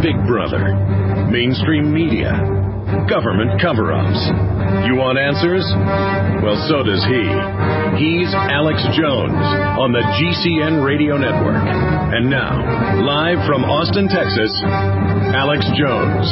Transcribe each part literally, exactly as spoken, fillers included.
Big Brother, mainstream media, government cover-ups. You want answers? Well, so does he. He's Alex Jones on the G C N Radio Network. And now, live from Austin, Texas, Alex Jones.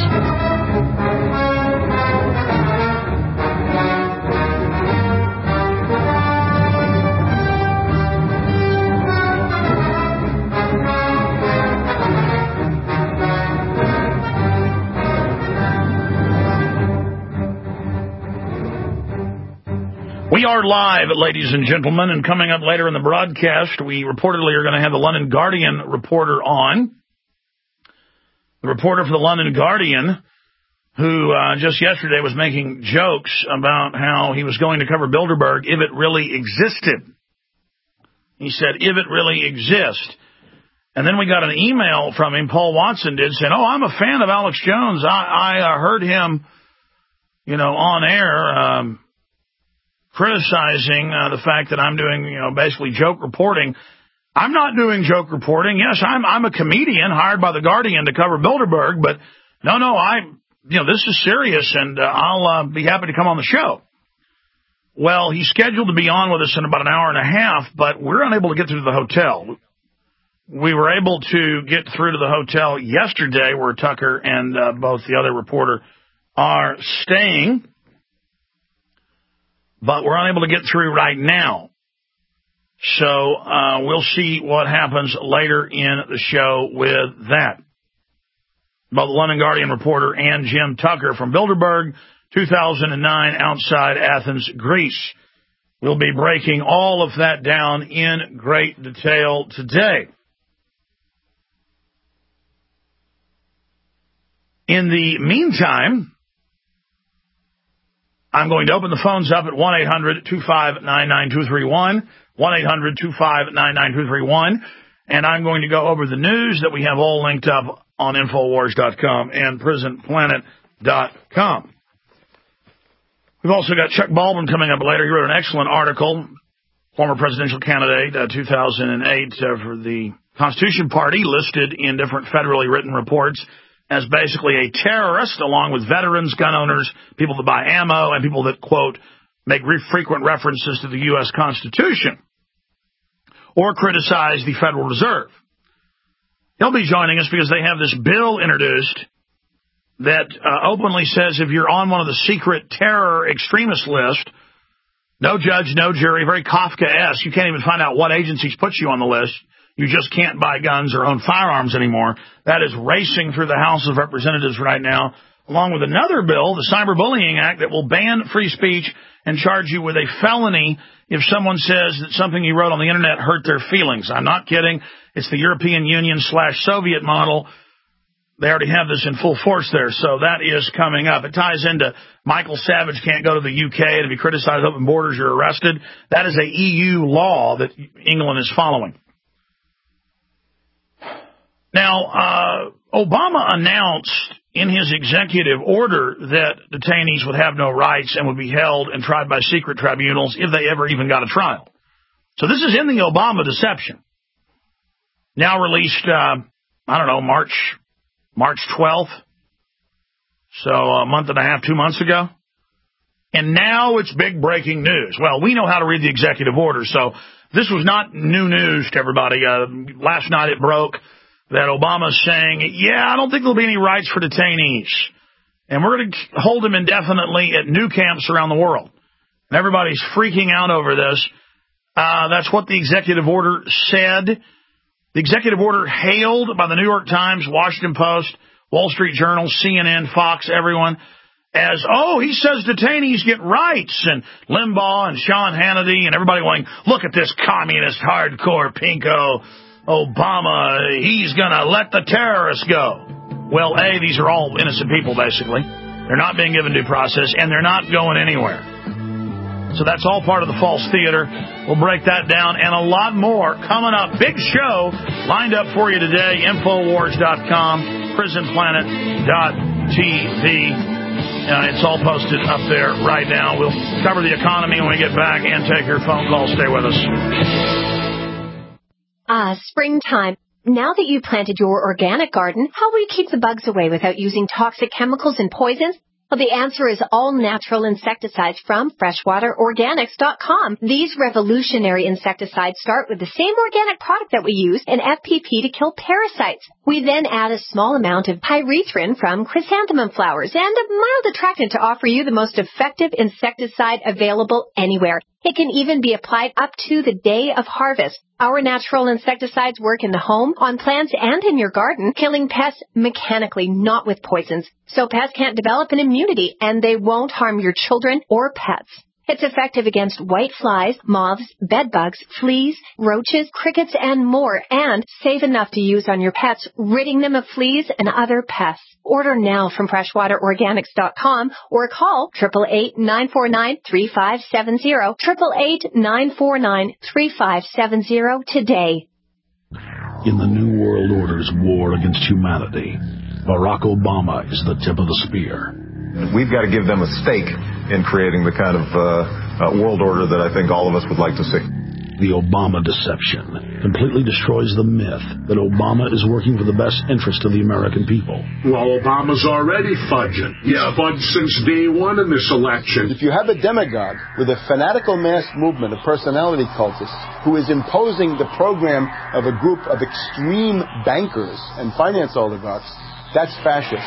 We are live, ladies and gentlemen, and coming up later in the broadcast, we reportedly are going to have the London Guardian reporter on. The reporter for the London Guardian, who uh, just yesterday was making jokes about how he was going to cover Bilderberg if it really existed. He said, if it really exists. And then we got an email from him, Paul Watson did, saying, oh, I'm a fan of Alex Jones. I, I uh, heard him, you know, on air, um, criticizing uh, the fact that I'm doing, you know, basically joke reporting. I'm not doing joke reporting. Yes, I'm I'm a comedian hired by the Guardian to cover Bilderberg, but no, no, I, you know, this is serious, and uh, I'll uh, be happy to come on the show. Well, he's scheduled to be on with us in about an hour and a half, but we're unable to get through to the hotel. We were able to get through to the hotel yesterday, where Tucker and uh, both the other reporter are staying, but we're unable to get through right now. So uh, we'll see what happens later in the show with that. Both the London Guardian reporter and Jim Tucker from Bilderberg, two thousand nine, outside Athens, Greece. We'll be breaking all of that down in great detail today. In the meantime, I'm going to open the phones up at one eight hundred two five nine nine two three one, one eight hundred two five nine nine two three one, and I'm going to go over the news that we have all linked up on Infowars dot com and Prison Planet dot com. We've also got Chuck Baldwin coming up later. He wrote an excellent article, former presidential candidate, uh, two thousand eight, uh, for the Constitution Party, listed in different federally written reports as basically a terrorist, along with veterans, gun owners, people that buy ammo, and people that, quote, make re- frequent references to the U S Constitution or criticize the Federal Reserve. He'll be joining us because they have this bill introduced that uh, openly says if you're on one of the secret terror extremist list, no judge, no jury, very Kafka-esque, you can't even find out what agencies put you on the list. You just can't buy guns or own firearms anymore. That is racing through the House of Representatives right now, along with another bill, the Cyberbullying Act, that will ban free speech and charge you with a felony if someone says that something you wrote on the Internet hurt their feelings. I'm not kidding. It's the European Union slash Soviet model. They already have this in full force there, so that is coming up. It ties into Michael Savage can't go to the U K to be criticized open borders, you're arrested. That is a E U law that England is following. Now, uh, Obama announced in his executive order that detainees would have no rights and would be held and tried by secret tribunals if they ever even got a trial. So this is in the Obama deception. Now released, uh, I don't know, March, March twelfth. So a month and a half, two months ago. And now it's big breaking news. Well, we know how to read the executive order, so this was not new news to everybody. Uh, last night it broke that Obama's saying, yeah, I don't think there'll be any rights for detainees. And we're going to hold them indefinitely at new camps around the world. And everybody's freaking out over this. Uh, that's what the executive order said. The executive order hailed by the New York Times, Washington Post, Wall Street Journal, C N N, Fox, everyone, as, oh, he says detainees get rights. And Limbaugh and Sean Hannity and everybody going, look at this communist hardcore pinko Obama, he's going to let the terrorists go. Well, A, these are all innocent people, basically. They're not being given due process, and they're not going anywhere. So that's all part of the false theater. We'll break that down and a lot more coming up. Big show lined up for you today. Infowars dot com, Prison Planet dot T V. Uh, it's all posted up there right now. We'll cover the economy when we get back and take your phone calls. Stay with us. Ah, springtime. Now that you've planted your organic garden, how will you keep the bugs away without using toxic chemicals and poisons? Well, the answer is all-natural insecticides from freshwater organics dot com. These revolutionary insecticides start with the same organic product that we use in F P P to kill parasites. We then add a small amount of pyrethrin from chrysanthemum flowers and a mild attractant to offer you the most effective insecticide available anywhere. It can even be applied up to the day of harvest. Our natural insecticides work in the home, on plants, and in your garden, killing pests mechanically, not with poisons. So pests can't develop an immunity, and they won't harm your children or pets. It's effective against white flies, moths, bedbugs, fleas, roaches, crickets, and more, and safe enough to use on your pets, ridding them of fleas and other pests. Order now from freshwater organics dot com or call eight eight eight, nine four nine, three five seven zero, eight eight eight, nine four nine, three five seven zero today. In the New World Order's war against humanity, Barack Obama is the tip of the spear. We've got to give them a stake in creating the kind of uh, uh, world order that I think all of us would like to see. The Obama deception completely destroys the myth that Obama is working for the best interest of the American people. Well, Obama's already fudging. He's yeah. fudged since day one in this election. If you have a demagogue with a fanatical mass movement of personality cultists who is imposing the program of a group of extreme bankers and finance oligarchs, that's fascism.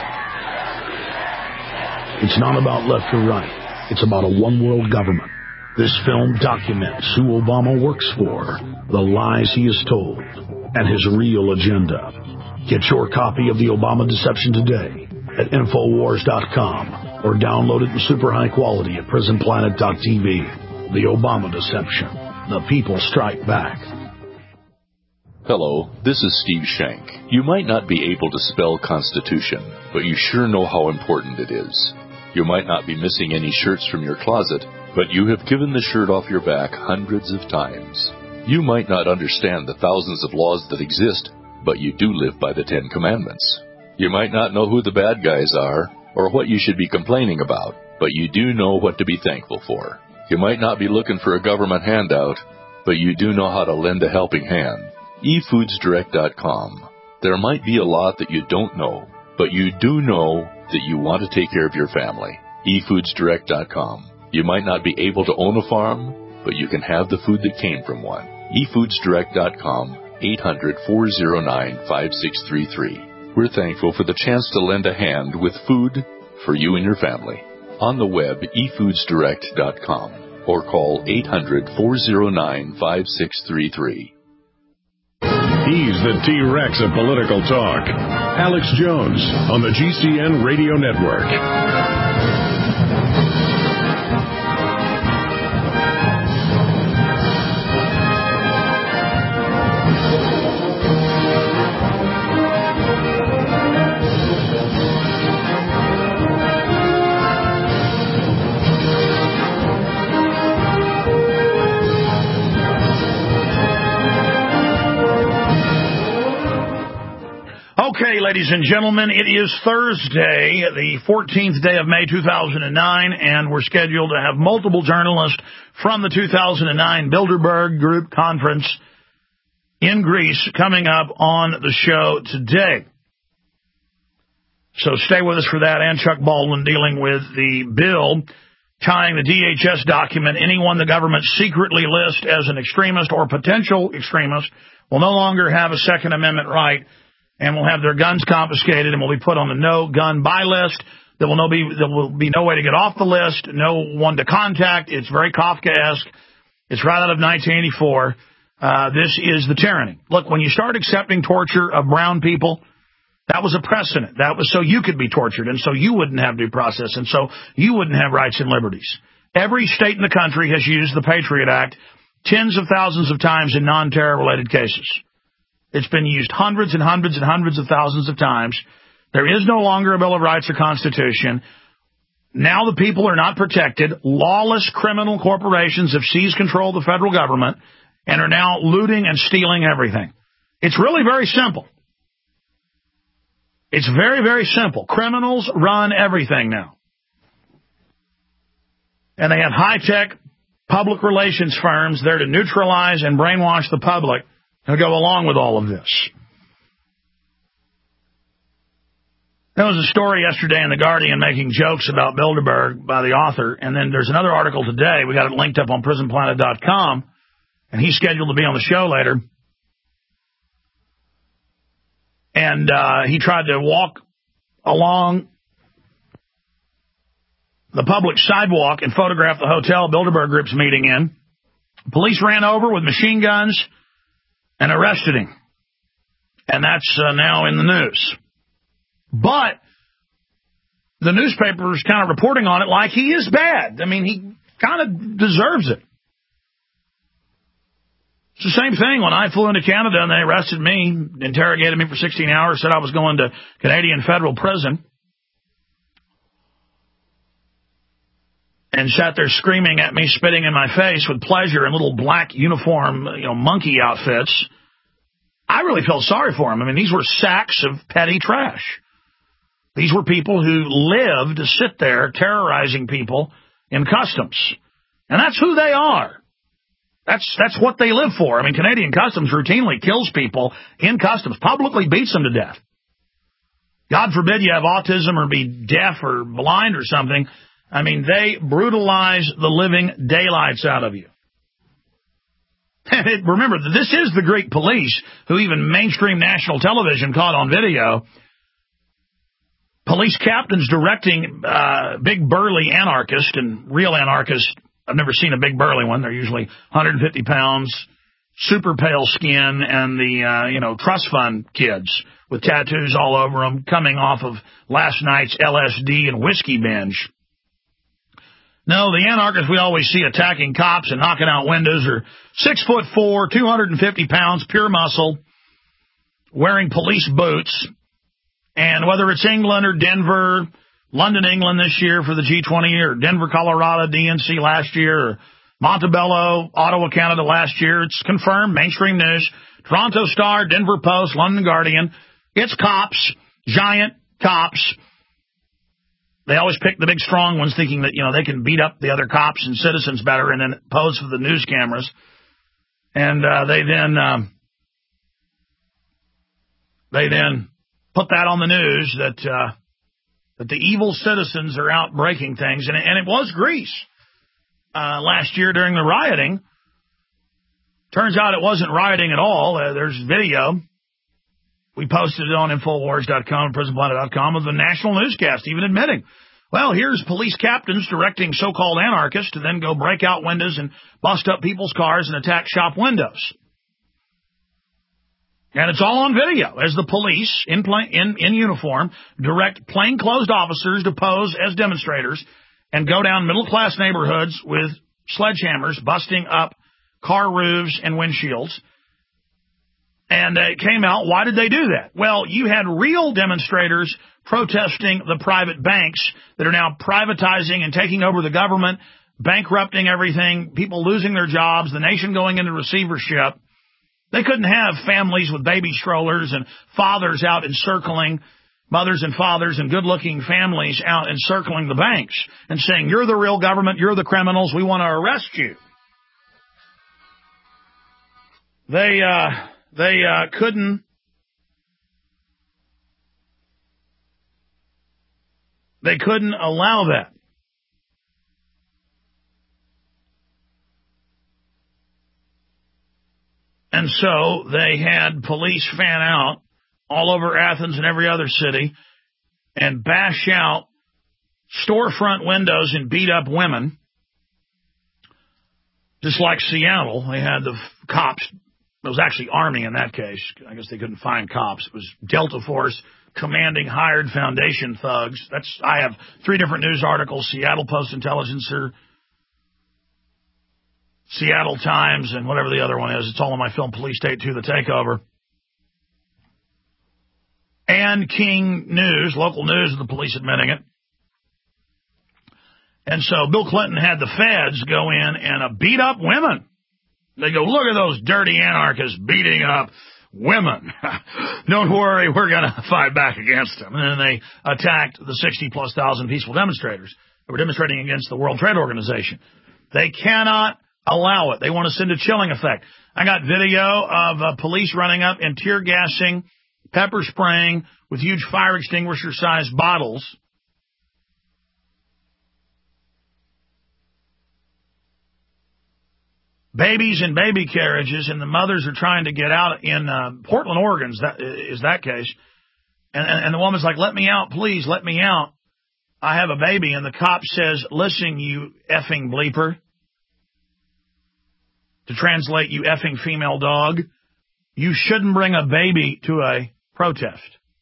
It's not about left or right. It's about a one-world government. This film documents who Obama works for, the lies he has told, and his real agenda. Get your copy of The Obama Deception today at Infowars dot com or download it in super high quality at Prison Planet dot T V. The Obama Deception. The people strike back. Hello, this is Steve Shank. You might not be able to spell Constitution, but you sure know how important it is. You might not be missing any shirts from your closet, but you have given the shirt off your back hundreds of times. You might not understand the thousands of laws that exist, but you do live by the Ten Commandments. You might not know who the bad guys are, or what you should be complaining about, but you do know what to be thankful for. You might not be looking for a government handout, but you do know how to lend a helping hand. e foods direct dot com. There might be a lot that you don't know, but you do know that you want to take care of your family. e foods direct dot com. You might not be able to own a farm, but you can have the food that came from one. e foods direct dot com, eight hundred, four oh nine, five six three three. We're thankful for the chance to lend a hand with food for you and your family. On the web, e foods direct dot com, or call eight hundred, four oh nine, five six three three. He's the T-Rex of political talk. Alex Jones on the G C N Radio Network. Okay, ladies and gentlemen, it is Thursday, the fourteenth day of May, two thousand nine, and we're scheduled to have multiple journalists from the two thousand nine Bilderberg Group Conference in Greece coming up on the show today. So stay with us for that, and Chuck Baldwin dealing with the bill tying the D H S document. Anyone the government secretly lists as an extremist or potential extremist will no longer have a Second Amendment right, and will have their guns confiscated and will be put on the no-gun buy list. There will, no be, there will be no way to get off the list, no one to contact. It's very Kafkaesque. It's right out of nineteen eighty-four. Uh, this is the tyranny. Look, when you start accepting torture of brown people, that was a precedent. That was so you could be tortured, and so you wouldn't have due process, and so you wouldn't have rights and liberties. Every state in the country has used the Patriot Act tens of thousands of times in non-terror-related cases. It's been used hundreds and hundreds and hundreds of thousands of times. There is no longer a Bill of Rights or Constitution. Now the people are not protected. Lawless criminal corporations have seized control of the federal government and are now looting and stealing everything. It's really very simple. It's very, very simple. Criminals run everything now. And they have high-tech public relations firms there to neutralize and brainwash the public to go along with all of this. There was a story yesterday in The Guardian making jokes about Bilderberg by the author, and then there's another article today. We got it linked up on prison planet dot com, and he's scheduled to be on the show later. And uh, he tried to walk along the public sidewalk and photograph the hotel Bilderberg Group's meeting in. Police ran over with machine guns and arrested him. And that's uh, now in the news. But the newspaper's kind of reporting on it like he is bad. I mean, he kind of deserves it. It's the same thing when I flew into Canada and they arrested me, interrogated me for sixteen hours, said I was going to Canadian federal prison, and sat there screaming at me, spitting in my face with pleasure in little black uniform, you know, monkey outfits. I really felt sorry for him. I mean, these were sacks of petty trash. These were people who lived to sit there terrorizing people in customs. And that's who they are. That's that's what they live for. I mean, Canadian Customs routinely kills people in customs, publicly beats them to death. God forbid you have autism or be deaf or blind or something. I mean, they brutalize the living daylights out of you. And it, remember, this is the Greek police who even mainstream national television caught on video. Police captains directing uh, big burly anarchists, and real anarchists, I've never seen a big burly one. They're usually one hundred fifty pounds, super pale skin, and the, uh, you know, trust fund kids with tattoos all over them coming off of last night's L S D and whiskey binge. No, the anarchists we always see attacking cops and knocking out windows are six foot four, two hundred fifty pounds, pure muscle, wearing police boots. And whether it's England or Denver, London, England this year for the G twenty, or Denver, Colorado, D N C last year, or Montebello, Ottawa, Canada last year, it's confirmed, mainstream news, Toronto Star, Denver Post, London Guardian. It's cops, giant cops. They always pick the big strong ones thinking that, you know, they can beat up the other cops and citizens better and then pose for the news cameras. And uh, they then um, they then put that on the news that uh, that the evil citizens are out breaking things. And, and it was Greece uh, last year during the rioting. Turns out it wasn't rioting at all. Uh, there's video. We posted it on Infowars dot com and Prison Planet dot com of the national newscast even admitting, well, here's police captains directing so-called anarchists to then go break out windows and bust up people's cars and attack shop windows. And it's all on video as the police in, plain, in, in uniform direct plainclothes officers to pose as demonstrators and go down middle-class neighborhoods with sledgehammers busting up car roofs and windshields. And it came out, why did they do that? Well, you had real demonstrators protesting the private banks that are now privatizing and taking over the government, bankrupting everything, people losing their jobs, the nation going into receivership. They couldn't have families with baby strollers and fathers out encircling, mothers and fathers and good-looking families out encircling the banks and saying, you're the real government, you're the criminals, we want to arrest you. They, uh... They uh, couldn't they couldn't allow that. And so they had police fan out all over Athens and every other city and bash out storefront windows and beat up women. Just like Seattle, they had the cops. It was actually Army in that case. I guess they couldn't find cops. It was Delta Force commanding hired foundation thugs. That's I have three different news articles, Seattle Post-Intelligencer, Seattle Times, and whatever the other one is. It's all on my film, Police State two, The Takeover. And King News, local news of the police admitting it. And so Bill Clinton had the feds go in and uh, beat up women. They go, look at those dirty anarchists beating up women. Don't worry, we're going to fight back against them. And then they attacked the sixty-plus thousand peaceful demonstrators who were demonstrating against the World Trade Organization. They cannot allow it. They want to send a chilling effect. I got video of uh, police running up and tear gassing pepper spraying with huge fire extinguisher-sized bottles. Babies in baby carriages, and the mothers are trying to get out in uh, Portland, Oregon, is that, is that case. And, and, and the woman's like, let me out, please, let me out. I have a baby. And the cop says, listen, you effing bleeper. To translate, you effing female dog. You shouldn't bring a baby to a protest.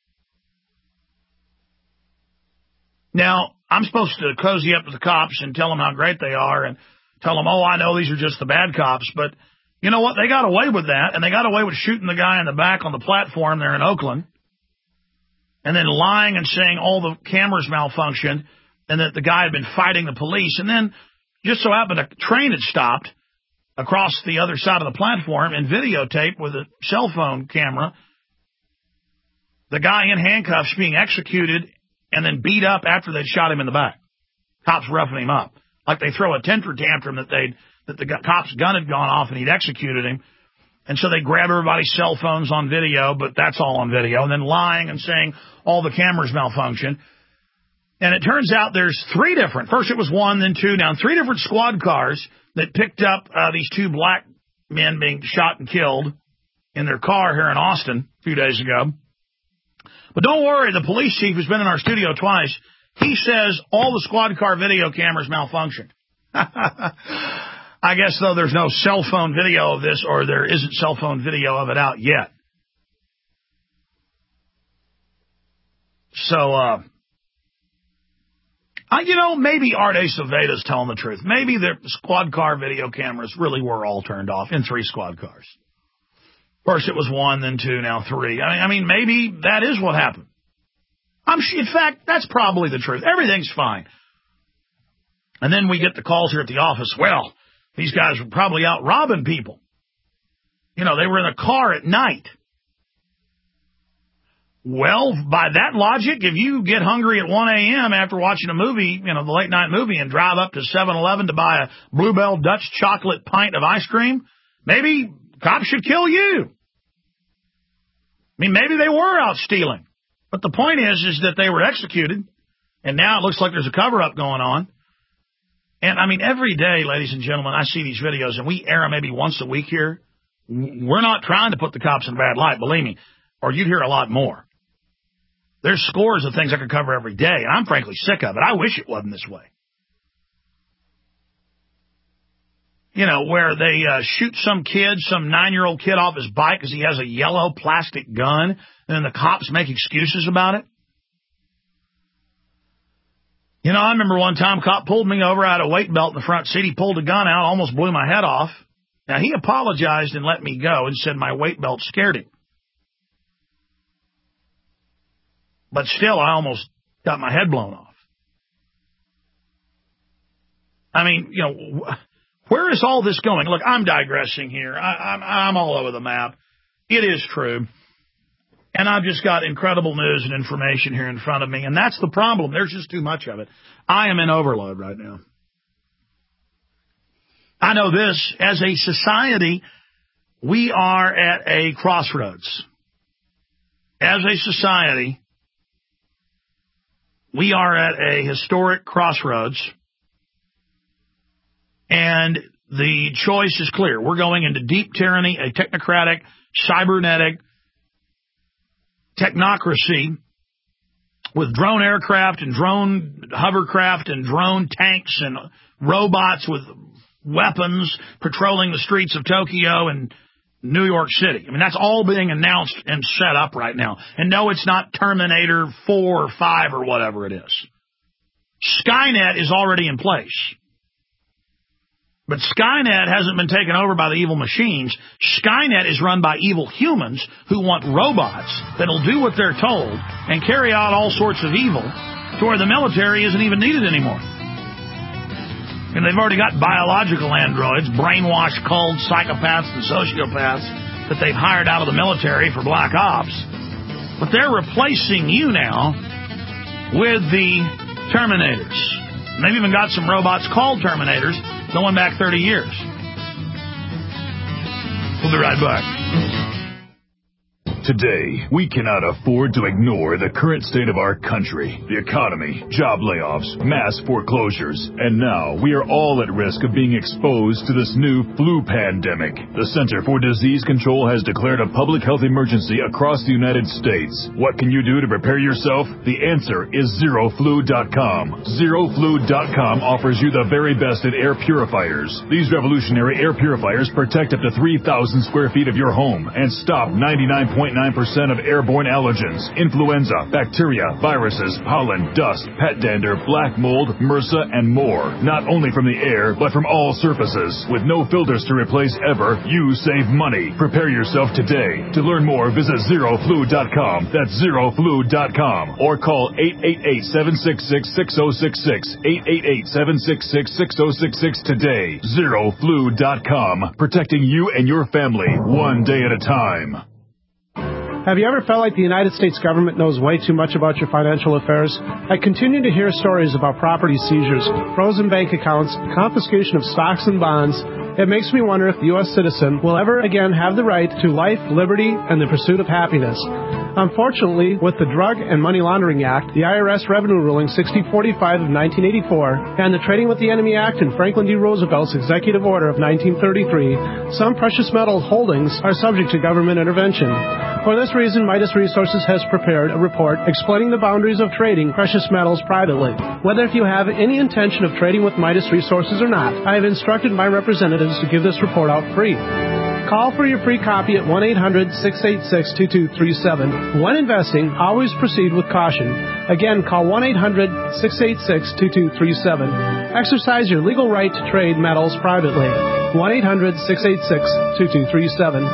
Now, I'm supposed to cozy up to the cops and tell them how great they are and tell them, oh, I know these are just the bad cops. But you know what? They got away with that, and they got away with shooting the guy in the back on the platform there in Oakland, and then lying and saying all the cameras malfunctioned and that the guy had been fighting the police. And then just so happened a train had stopped across the other side of the platform and videotaped with a cell phone camera the guy in handcuffs being executed and then beat up after they'd shot him in the back. Cops roughing him up. Like they throw a temper tantrum that they'd, that the cop's gun had gone off and he'd executed him. And so they grab everybody's cell phones on video, but that's all on video, and then lying and saying all the cameras malfunction. And it turns out there's three different, first it was one, then two, now three different squad cars that picked up uh, these two black men being shot and killed in their car here in Austin a few days ago. But don't worry, the police chief who's been in our studio twice, he says all the squad car video cameras malfunctioned. I guess, though, there's no cell phone video of this, or there isn't cell phone video of it out yet. So, uh, I, you know, maybe Art Aceveda's telling the truth. Maybe the squad car video cameras really were all turned off in three squad cars. First it was one, then two, now three. I mean, I mean maybe that is what happened. I'm in fact, that's probably the truth. Everything's fine. And then we get the calls here at the office. Well, these guys were probably out robbing people. You know, they were in a car at night. Well, by that logic, if you get hungry at one a.m. after watching a movie, you know, the late night movie, and drive up to seven eleven to buy a Bluebell Dutch chocolate pint of ice cream, maybe cops should kill you. I mean, maybe they were out stealing. But the point is, is that they were executed, and now it looks like there's a cover-up going on. And, I mean, every day, ladies and gentlemen, I see these videos, and we air them maybe once a week here. We're not trying to put the cops in a bad light, believe me, or you'd hear a lot more. There's scores of things I could cover every day, and I'm frankly sick of it. I wish it wasn't this way. You know, where they uh, shoot some kid, some nine-year-old kid off his bike because he has a yellow plastic gun, and then the cops make excuses about it. You know, I remember one time a cop pulled me over. I had a weight belt in the front seat. He pulled a gun out, almost blew my head off. Now, he apologized and let me go and said my weight belt scared him. But still, I almost got my head blown off. I mean, you know, where is all this going? Look, I'm digressing here. I, I'm, I'm all over the map. It is true. And I've just got incredible news and information here in front of me. And that's the problem. There's just too much of it. I am in overload right now. I know this. As a society, we are at a crossroads. As a society, we are at a historic crossroads. And the choice is clear. We're going into deep tyranny, a technocratic, cybernetic technocracy with drone aircraft and drone hovercraft and drone tanks and robots with weapons patrolling the streets of Tokyo and New York City. I mean, that's all being announced and set up right now. And no, it's not Terminator four or five or whatever it is. Skynet is already in place. But Skynet hasn't been taken over by the evil machines. Skynet is run by evil humans who want robots that'll do what they're told and carry out all sorts of evil to where the military isn't even needed anymore. And they've already got biological androids, brainwashed, cold psychopaths and sociopaths that they've hired out of the military for black ops. But they're replacing you now with the Terminators. And they've even got some robots called Terminators going back thirty years. We'll be right back. Today, we cannot afford to ignore the current state of our country, the economy, job layoffs, mass foreclosures, and now we are all at risk of being exposed to this new flu pandemic. The Center for Disease Control has declared a public health emergency across the United States. What can you do to prepare yourself? The answer is zero flu dot com. zero flu dot com offers you the very best in air purifiers. These revolutionary air purifiers protect up to three thousand square feet of your home and stop ninety-nine point nine percent of airborne allergens, influenza, bacteria, viruses, pollen, dust, pet dander, black mold, MRSA, and more. Not only from the air, but from all surfaces. With no filters to replace ever, you save money. Prepare yourself today. To learn more, visit zero flu dot com. That's zero flu dot com. Or call eight eight eight, seven six six, six zero six six, eight eight eight, seven six six, six zero six six today. zero flu dot com. Protecting you and your family one day at a time. Have you ever felt like the United States government knows way too much about your financial affairs? I continue to hear stories about property seizures, frozen bank accounts, confiscation of stocks and bonds. It makes me wonder if the U S citizen will ever again have the right to life, liberty, and the pursuit of happiness. Unfortunately, with the Drug and Money Laundering Act, the I R S Revenue Ruling sixty forty-five of nineteen eighty-four, and the Trading with the Enemy Act and Franklin D. Roosevelt's Executive Order of nineteen thirty-three, some precious metal holdings are subject to government intervention. For this reason, Midas Resources has prepared a report explaining the boundaries of trading precious metals privately. Whether if you have any intention of trading with Midas Resources or not, I have instructed my representatives to give this report out free. Call for your free copy at one eight hundred, six eight six, two two three seven. When investing, always proceed with caution. Again, call one eight hundred, six eight six, two two three seven. Exercise your legal right to trade metals privately. one eight hundred, six eight six, two two three seven.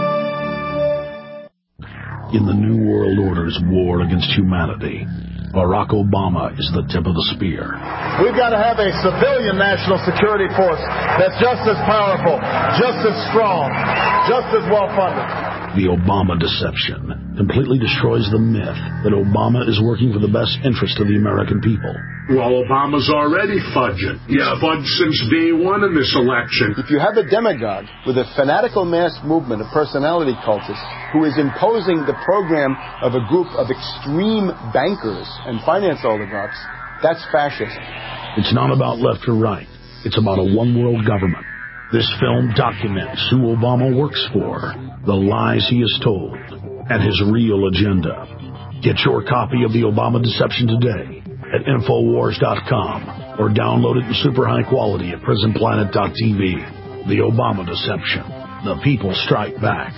In the New World Order's war against humanity, Barack Obama is the tip of the spear. We've got to have a civilian national security force that's just as powerful, just as strong, just as well-funded. The Obama deception completely destroys the myth that Obama is working for the best interest of the American people. Well, Obama's already fudging. Yeah, fudged since day one in this election. If you have a demagogue with a fanatical mass movement of personality cultists who is imposing the program of a group of extreme bankers and finance oligarchs, that's fascism. It's not about left or right. It's about a one-world government. This film documents who Obama works for, the lies he has told, and his real agenda. Get your copy of The Obama Deception today at Infowars dot com or download it in super high quality at Prison Planet dot T V. The Obama Deception. The people strike back.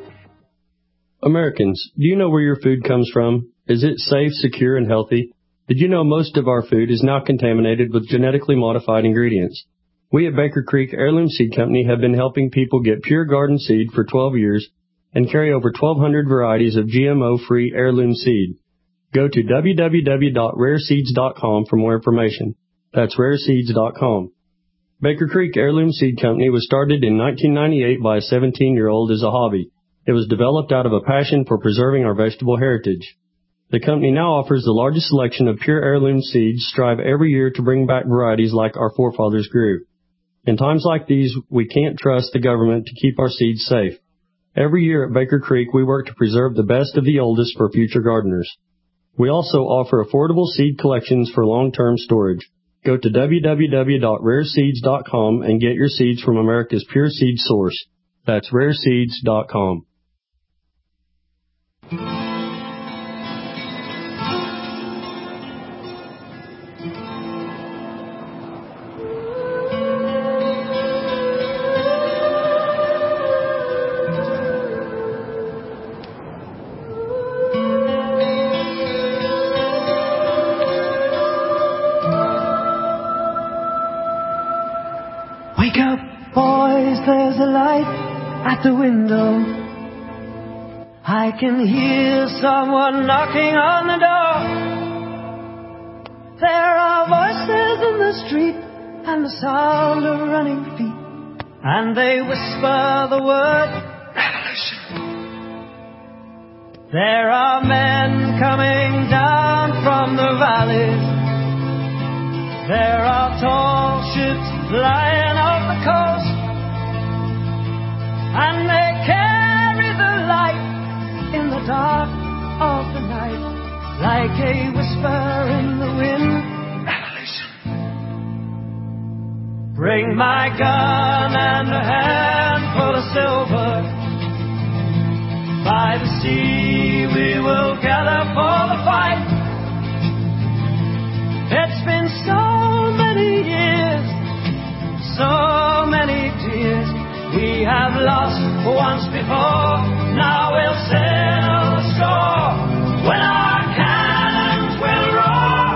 Americans, do you know where your food comes from? Is it safe, secure, and healthy? Did you know most of our food is now contaminated with genetically modified ingredients? We at Baker Creek Heirloom Seed Company have been helping people get pure garden seed for twelve years and carry over twelve hundred varieties of G M O-free heirloom seed. Go to w w w dot rare seeds dot com for more information. That's rare seeds dot com. Baker Creek Heirloom Seed Company was started in nineteen ninety-eight by a seventeen-year-old as a hobby. It was developed out of a passion for preserving our vegetable heritage. The company now offers the largest selection of pure heirloom seeds, strive every year to bring back varieties like our forefathers grew. In times like these, we can't trust the government to keep our seeds safe. Every year at Baker Creek, we work to preserve the best of the oldest for future gardeners. We also offer affordable seed collections for long-term storage. Go to w w w dot rare seeds dot com and get your seeds from America's pure seed source. That's rare seeds dot com. Wake up, boys, there's a light at the window. I can hear someone knocking on the door. There are voices in the street and the sound of running feet, and they whisper the word revolution. There are men coming down from the valleys. There are tall ships flying off the coast, and they carry the light in the dark of the night, like a whisper in the wind. Bring my gun and a handful of silver. By the sea we will gather for the fight. It's been so many years, so many tears. We have lost once before. Now we'll sail the shore when our cannons will roar.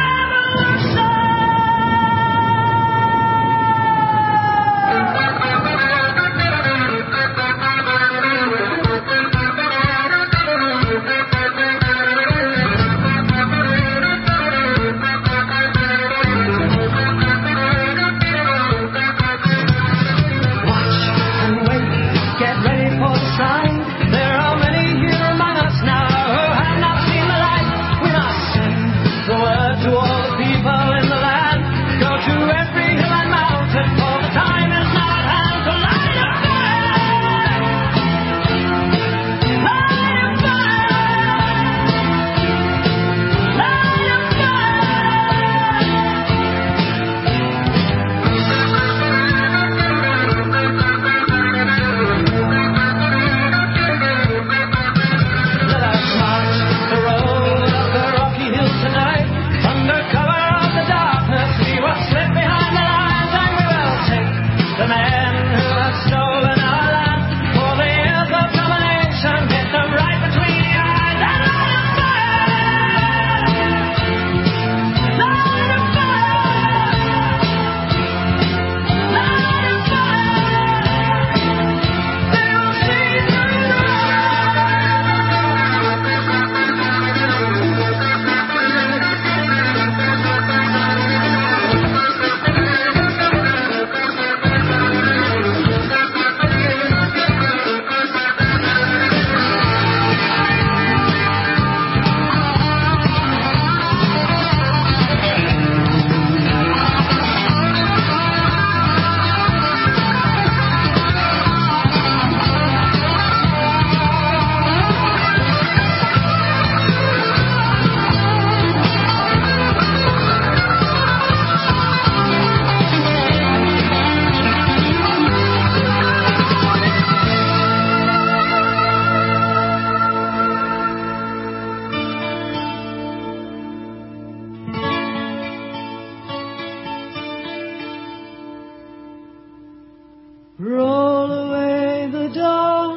Roll away the dawn,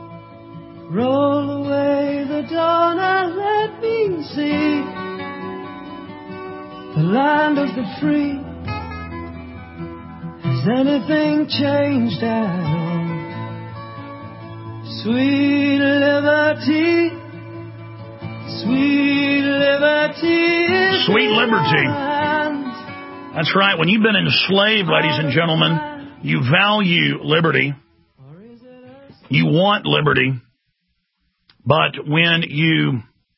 roll away the dawn and let me see the land of the free. Has anything changed at all? Sweet liberty, sweet liberty. Sweet liberty. That's right. When you've been enslaved, ladies and gentlemen, you value liberty. You want liberty. But when you,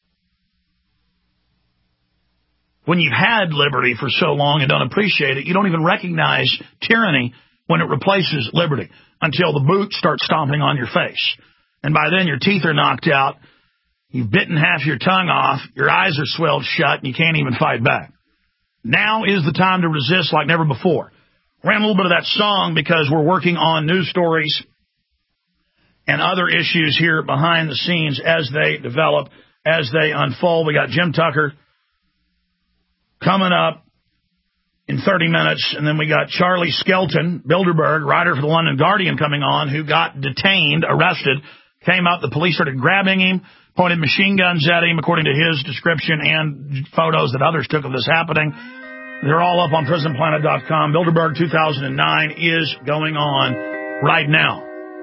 when you've had liberty for so long and don't appreciate it, you don't even recognize tyranny when it replaces liberty until the boot starts stomping on your face. And by then your teeth are knocked out, you've bitten half your tongue off, your eyes are swelled shut, and you can't even fight back. Now is the time to resist like never before. Ran a little bit of that song because we're working on news stories and other issues here behind the scenes as they develop, as they unfold. We got Jim Tucker coming up in thirty minutes, and then we got Charlie Skelton, Bilderberg, writer for the London Guardian, coming on, who got detained, arrested, came up, the police started grabbing him, pointed machine guns at him, according to his description and photos that others took of this happening. They're all up on prison planet dot com. Bilderberg two thousand nine is going on right now.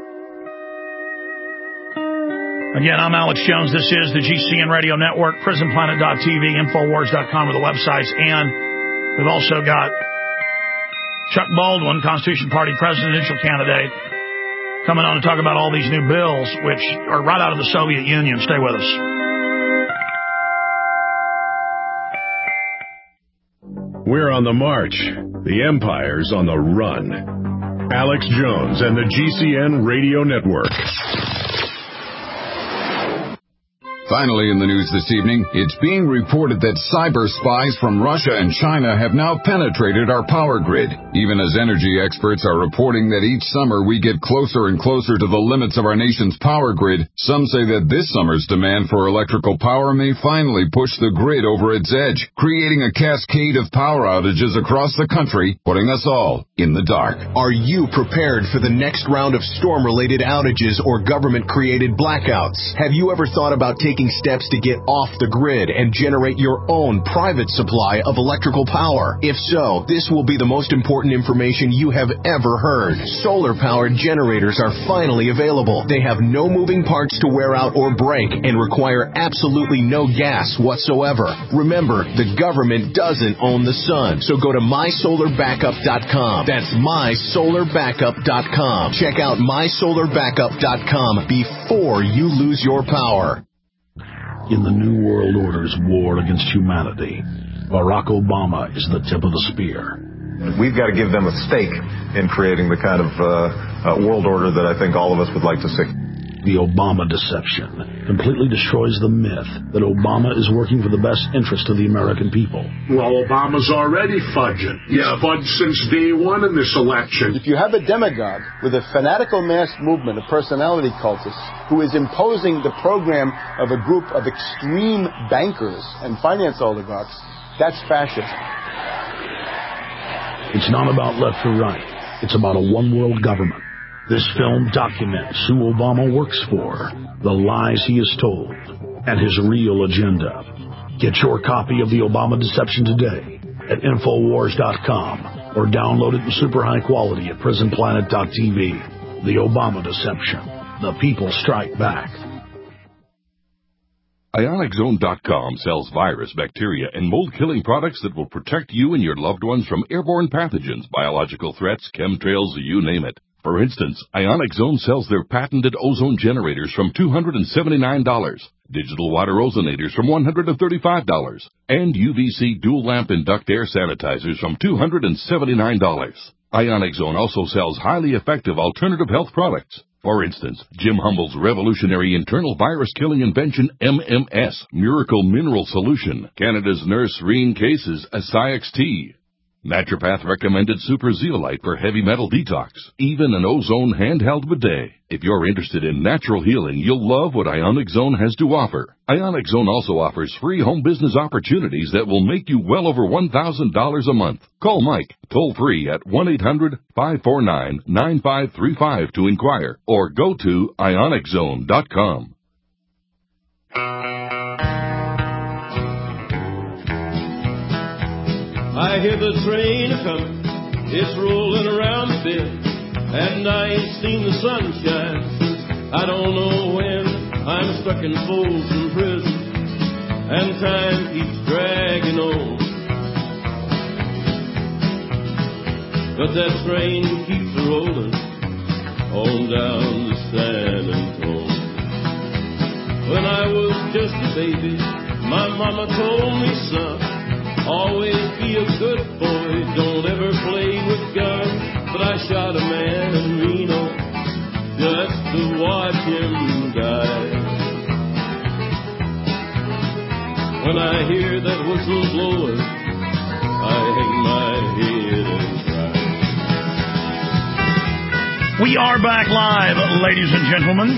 Again, I'm Alex Jones. This is the G C N Radio Network, prison planet dot t v, infowars dot com are the websites. And we've also got Chuck Baldwin, Constitution Party presidential candidate, coming on to talk about all these new bills, which are right out of the Soviet Union. Stay with us. We're on the march. The empire's on the run. Alex Jones and the G C N Radio Network. Finally in the news this evening, it's being reported that cyber spies from Russia and China have now penetrated our power grid. Even as energy experts are reporting that each summer we get closer and closer to the limits of our nation's power grid, some say that this summer's demand for electrical power may finally push the grid over its edge, creating a cascade of power outages across the country, putting us all in the dark. Are you prepared for the next round of storm-related outages or government-created blackouts? Have you ever thought about taking steps to get off the grid and generate your own private supply of electrical power? If so, this will be the most important information you have ever heard. Solar-powered generators are finally available. They have no moving parts to wear out or break and require absolutely no gas whatsoever. Remember, the government doesn't own the sun, so go to my solar backup dot com. That's my solar backup dot com. Check out my solar backup dot com before you lose your power. In the New World Order's war against humanity, Barack Obama is the tip of the spear. We've got to give them a stake in creating the kind of uh, uh, world order that I think all of us would like to see. The Obama deception completely destroys the myth that Obama is working for the best interest of the American people. Well, Obama's already fudging. He's yeah. fudged since day one in this election. If you have a demagogue with a fanatical mass movement of personality cultists who is imposing the program of a group of extreme bankers and finance oligarchs, that's fascism. It's not about left or right. It's about a one-world government. This film documents who Obama works for, the lies he has told, and his real agenda. Get your copy of The Obama Deception today at Infowars dot com or download it in super high quality at Prison Planet dot T V. The Obama Deception. The people strike back. Ionic Zone dot com sells virus, bacteria, and mold-killing products that will protect you and your loved ones from airborne pathogens, biological threats, chemtrails, you name it. For instance, Ionic Zone sells their patented ozone generators from two hundred seventy-nine dollars, digital water ozonators from one hundred thirty-five dollars, and U V C dual lamp and duct air sanitizers from two hundred seventy-nine dollars. Ionic Zone also sells highly effective alternative health products. For instance, Jim Humble's revolutionary internal virus-killing invention M M S, Miracle Mineral Solution, Canada's Nurse Reen Cases, Ascix T, Naturopath recommended Super Zeolite for heavy metal detox, even an ozone handheld bidet. If you're interested in natural healing, you'll love what Ionic Zone has to offer. Ionic Zone also offers free home business opportunities that will make you well over one thousand dollars a month. Call Mike toll free at one eight hundred, five four nine, nine five three five to inquire or go to Ionic Zone dot com. I hear the train a-comin', it's rolling around the bend, and I ain't seen the sunshine since I don't know when. I'm stuck in Folsom Prison, and time keeps dragging on. But that train keeps rolling on down to San Antonio. When I was just a baby, my mama told me, son, always be a good boy, don't ever play with guns. But I shot a man in Reno just to watch him die. When I hear that whistle blowing, I hang my head and cry. We are back live, ladies and gentlemen.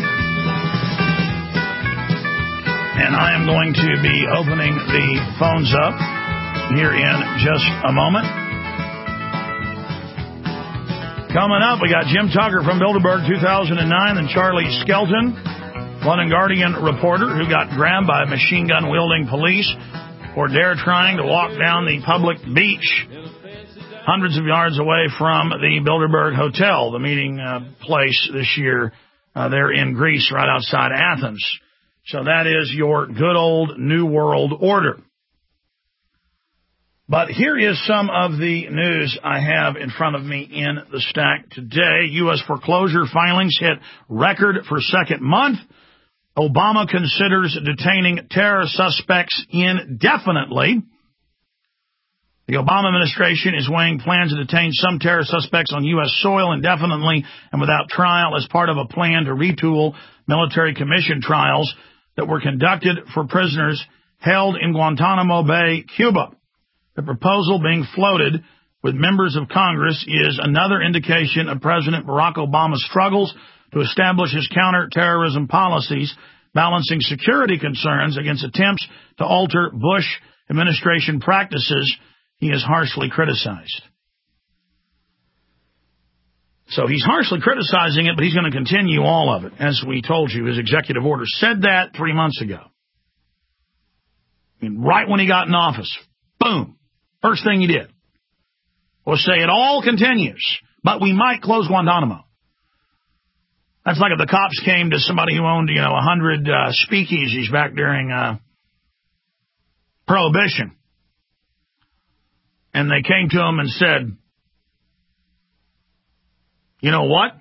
And I am going to be opening the phones up here in just a moment. Coming up, we got Jim Tucker from Bilderberg two thousand nine and Charlie Skelton, London Guardian reporter who got grabbed by machine gun wielding police for dare trying to walk down the public beach hundreds of yards away from the Bilderberg Hotel, the meeting uh, place this year uh, there in Greece, right outside Athens. So that is your good old New World Order. But here is some of the news I have in front of me in the stack today. U S foreclosure filings hit record for second month. Obama considers detaining terror suspects indefinitely. The Obama administration is weighing plans to detain some terror suspects on U S soil indefinitely and without trial as part of a plan to retool military commission trials that were conducted for prisoners held in Guantanamo Bay, Cuba. The proposal being floated with members of Congress is another indication of President Barack Obama's struggles to establish his counterterrorism policies, balancing security concerns against attempts to alter Bush administration practices he has harshly criticized. So he's harshly criticizing it, but he's going to continue all of it. As we told you, his executive order said that three months ago. I mean, right when he got in office, boom, first thing he did was say it all continues, but we might close Guantanamo. That's like if the cops came to somebody who owned, you know, a hundred uh, speakeasies back during uh, Prohibition. And they came to him and said, you know what?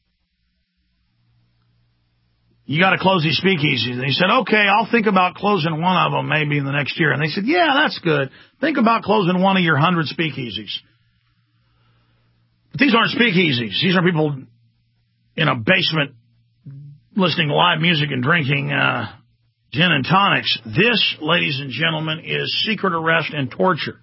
You got to close these speakeasies. And he said, okay, I'll think about closing one of them maybe in the next year. And they said, yeah, that's good. Think about closing one of your hundred speakeasies. But these aren't speakeasies. These are people in a basement listening to live music and drinking uh, gin and tonics. This, ladies and gentlemen, is secret arrest and torture.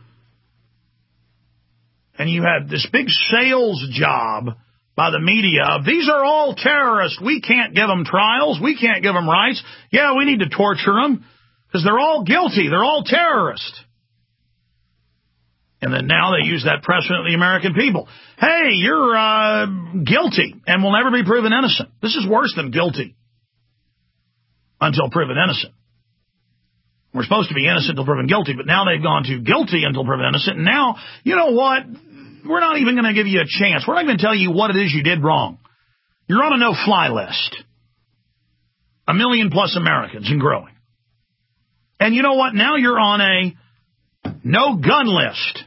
And you had this big sales job by the media of, these are all terrorists. We can't give them trials. We can't give them rights. Yeah, we need to torture them because they're all guilty. They're all terrorists. And then now they use that precedent of the American people. Hey, you're uh, guilty and will never be proven innocent. This is worse than guilty until proven innocent. We're supposed to be innocent until proven guilty, but now they've gone to guilty until proven innocent. And now, you know what? We're not even going to give you a chance. We're not going to tell you what it is you did wrong. You're on a no-fly list. A million plus Americans and growing. And you know what? Now you're on a no-gun list.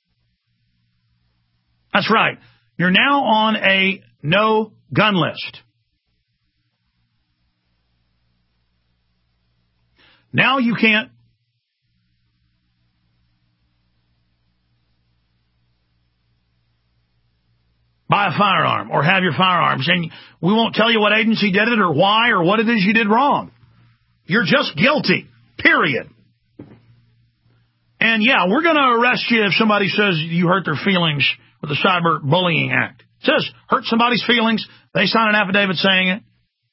That's right. You're now on a no-gun list. Now you can't buy a firearm or have your firearms, and we won't tell you what agency did it or why or what it is you did wrong. You're just guilty, period. And yeah, we're going to arrest you if somebody says you hurt their feelings with the Cyber Bullying Act. It says hurt somebody's feelings. They sign an affidavit saying it.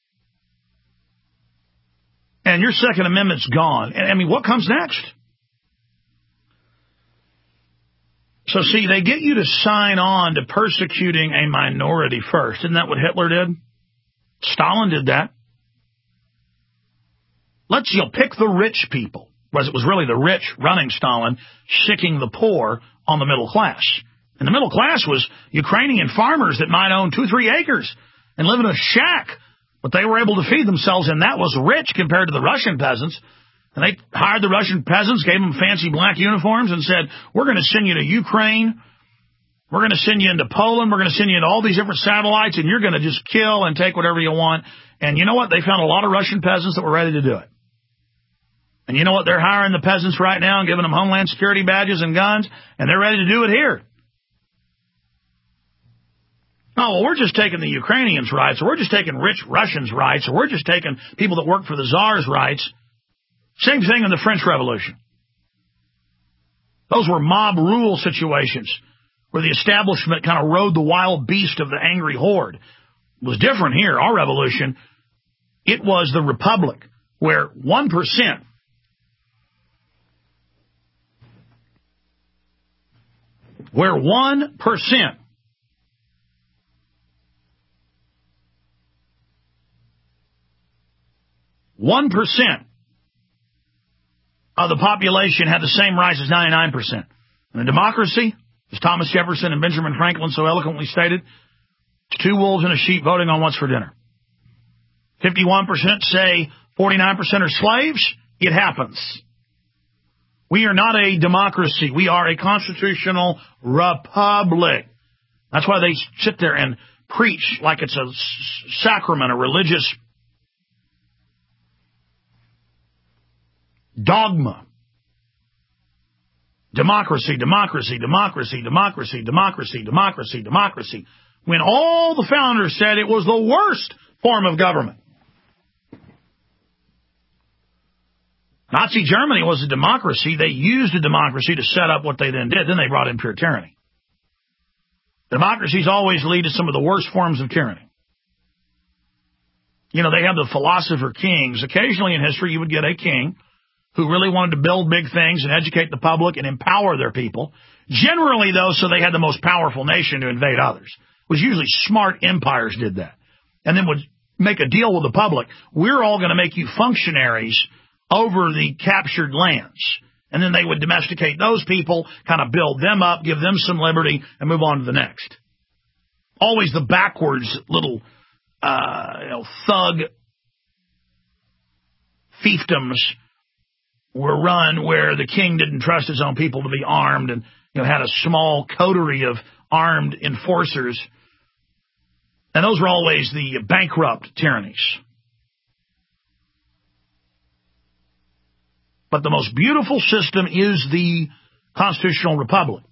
And your Second Amendment's gone. And I mean, what comes next? So, see, they get you to sign on to persecuting a minority first. Isn't that what Hitler did? Stalin did that. Let's, you'll pick the rich people. Whereas it was really the rich running Stalin, sicking the poor on the middle class. And the middle class was Ukrainian farmers that might own two, three acres and live in a shack. But they were able to feed themselves, and that was rich compared to the Russian peasants. And they hired the Russian peasants, gave them fancy black uniforms, and said, we're going to send you to Ukraine. We're going to send you into Poland. We're going to send you into all these different satellites, and you're going to just kill and take whatever you want. And you know what? They found a lot of Russian peasants that were ready to do it. And you know what? They're hiring the peasants right now and giving them Homeland Security badges and guns, and they're ready to do it here. Oh, well, we're just taking the Ukrainians' rights, or we're just taking rich Russians' rights, or we're just taking people that work for the Tsar's rights. Same thing in the French Revolution. Those were mob rule situations where the establishment kind of rode the wild beast of the angry horde. It was different here. Our revolution, it was the Republic, where one percent where one percent one percent of the population had the same rights as ninety-nine percent. In a democracy, as Thomas Jefferson and Benjamin Franklin so eloquently stated, it's two wolves and a sheep voting on what's for dinner. fifty-one percent say forty-nine percent are slaves. It happens. We are not a democracy. We are a constitutional republic. That's why they sit there and preach like it's a sacrament, a religious dogma. Democracy, democracy, democracy, democracy, democracy, democracy, democracy. When all the founders said it was the worst form of government. Nazi Germany was a democracy. They used a democracy to set up what they then did. Then they brought in pure tyranny. Democracies always lead to some of the worst forms of tyranny. You know, they have the philosopher kings. Occasionally in history, you would get a king who really wanted to build big things and educate the public and empower their people. Generally, though, so they had the most powerful nation to invade others. It was usually smart empires did that. And then would make a deal with the public. We're all going to make you functionaries over the captured lands. And then they would domesticate those people, kind of build them up, give them some liberty, and move on to the next. Always the backwards little uh, you know, thug fiefdoms were run where the king didn't trust his own people to be armed and you know had a small coterie of armed enforcers. And those were always the bankrupt tyrannies. But the most beautiful system is the constitutional republic.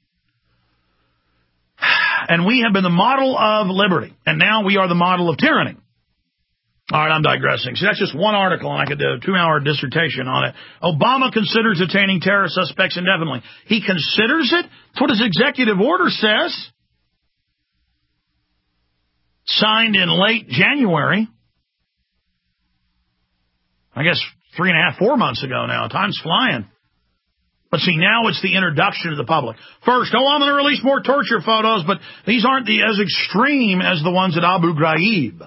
And we have been the model of liberty. And now we are the model of tyranny. All right, I'm digressing. See, that's just one article, and I could do a two-hour dissertation on it. Obama considers detaining terror suspects indefinitely. He considers it? That's what his executive order says. Signed in late January. I guess three and a half, four months ago now. Time's flying. But see, now it's the introduction to the public. First, oh, I'm going to release more torture photos, but these aren't the, as extreme as the ones at Abu Ghraib.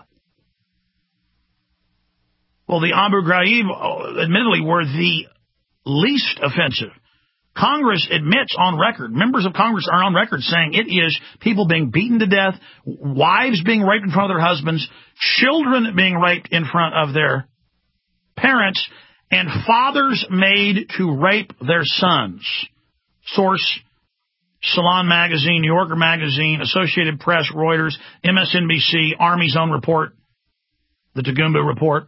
Well, the Abu Ghraib, admittedly, were the least offensive. Congress admits on record, members of Congress are on record saying it is people being beaten to death, wives being raped in front of their husbands, children being raped in front of their parents, and fathers made to rape their sons. Source, Salon Magazine, New Yorker Magazine, Associated Press, Reuters, M S N B C, Army's own report, the Tagumba report.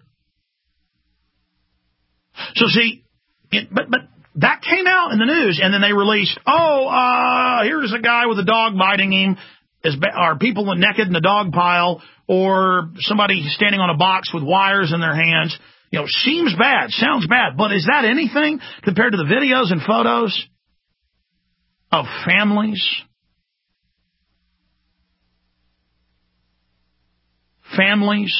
So see, it, but but that came out in the news, and then they released, oh, uh, here's a guy with a dog biting him, is, or people naked in a dog pile, or somebody standing on a box with wires in their hands. You know, seems bad, sounds bad, but is that anything compared to the videos and photos of families? Families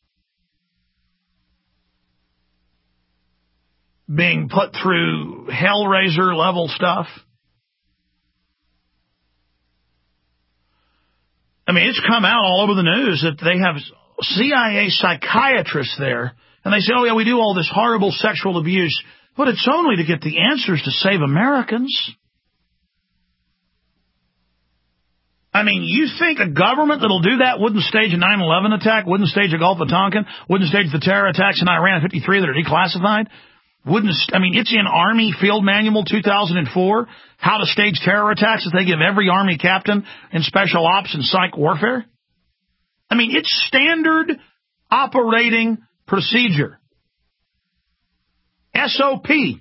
being put through Hellraiser level stuff. I mean, it's come out all over the news that they have C I A psychiatrists there. And they say, oh, yeah, we do all this horrible sexual abuse, but it's only to get the answers to save Americans. I mean, you think a government that'll do that wouldn't stage a nine eleven attack, wouldn't stage a Gulf of Tonkin, wouldn't stage the terror attacks in Iran in fifty-three that are declassified? Wouldn't, I mean, it's in Army Field Manual two thousand four, how to stage terror attacks that they give every Army captain in special ops and psych warfare. I mean, it's standard operating procedure. S O P.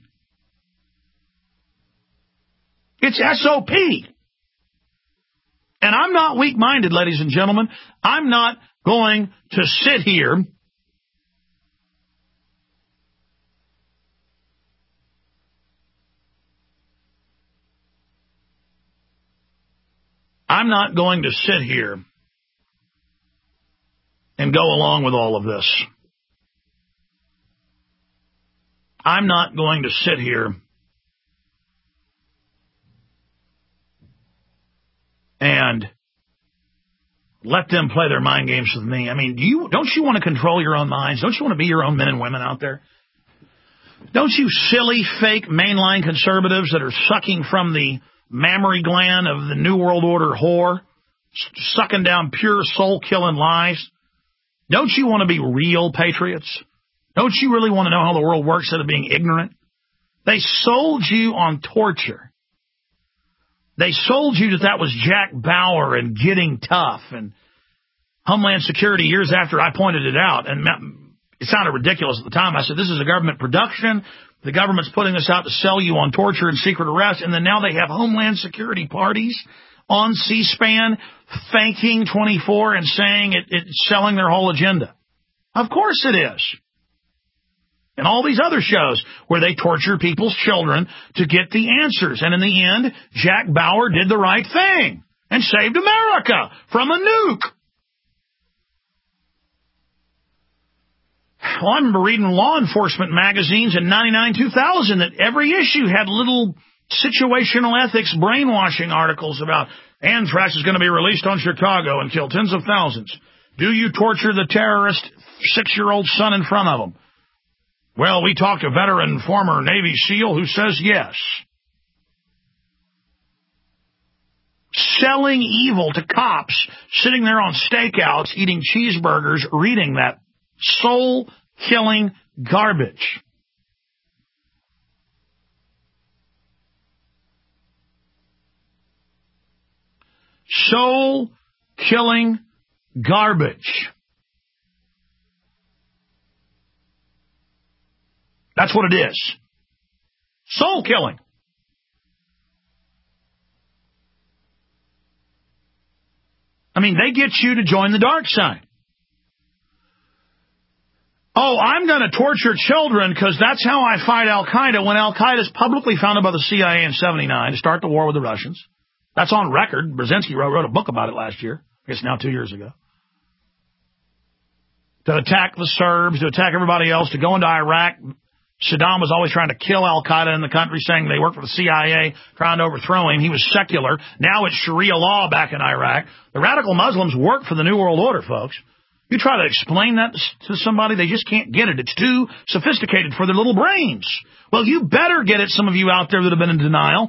It's S O P. And I'm not weak-minded, ladies and gentlemen. I'm not going to sit here I'm not going to sit here and go along with all of this. I'm not going to sit here and let them play their mind games with me. I mean, do you, don't you want to control your own minds? Don't you want to be your own men and women out there? Don't you silly, fake, mainline conservatives that are sucking from the mammary gland of the New World Order whore, sucking down pure soul-killing lies? Don't you want to be real patriots? Don't you really want to know how the world works instead of being ignorant? They sold you on torture. They sold you that that was Jack Bauer and getting tough and Homeland Security years after I pointed it out. And it sounded ridiculous at the time. I said, this is a government production. The government's putting this out to sell you on torture and secret arrest. And then now they have Homeland Security parties on C-SPAN thanking twenty-four and saying it, it's selling their whole agenda. Of course it is. And all these other shows where they torture people's children to get the answers. And in the end, Jack Bauer did the right thing and saved America from a nuke. Well, I remember reading law enforcement magazines in ninety-nine two thousand that every issue had little situational ethics brainwashing articles about anthrax is going to be released on Chicago and kill tens of thousands. Do you torture the terrorist six-year-old son in front of him? Well, we talked to a veteran former Navy SEAL who says yes. Selling evil to cops sitting there on stakeouts eating cheeseburgers reading that soul-killing garbage. Soul-killing garbage. That's what it is. Soul-killing. I mean, they get you to join the dark side. Oh, I'm going to torture children because that's how I fight Al-Qaeda when Al-Qaeda is publicly founded by the C I A in seventy-nine to start the war with the Russians. That's on record. Brzezinski wrote, wrote a book about it last year. I guess now two years ago. To attack the Serbs, to attack everybody else, to go into Iraq. Saddam was always trying to kill Al-Qaeda in the country, saying they worked for the C I A, trying to overthrow him. He was secular. Now it's Sharia law back in Iraq. The radical Muslims work for the New World Order, folks. You try to explain that to somebody, they just can't get it. It's too sophisticated for their little brains. Well, you better get it, some of you out there that have been in denial.